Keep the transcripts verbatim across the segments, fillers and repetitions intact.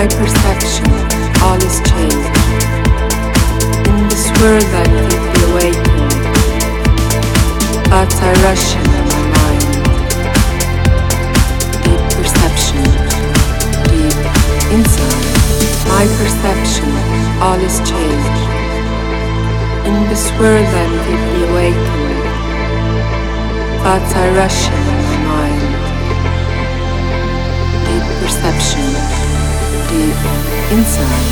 My perception, all is changed. In this world I'm deeply awakened. Thoughts are rushing in my mind. Deep perception, deep inside. My perception, all is changed. In this world I'm deeply awakened. Thoughts are rushing in my mind. Deep perception, deep inside.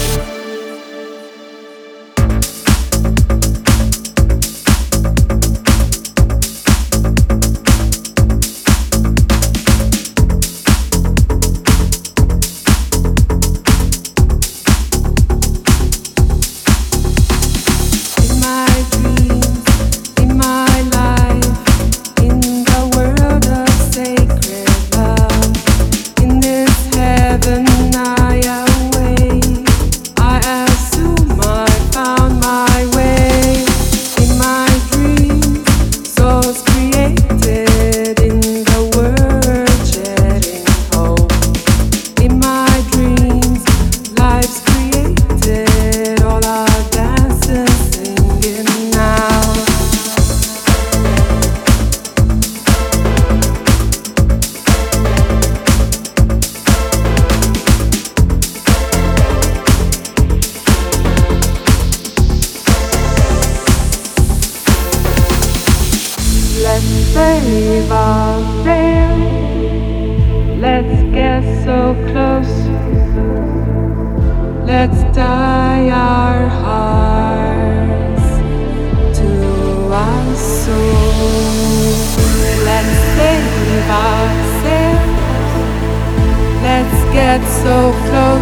Save ourselves. Let's get so close. Let's tie our hearts to our souls. Let's save ourselves. Let's get so close.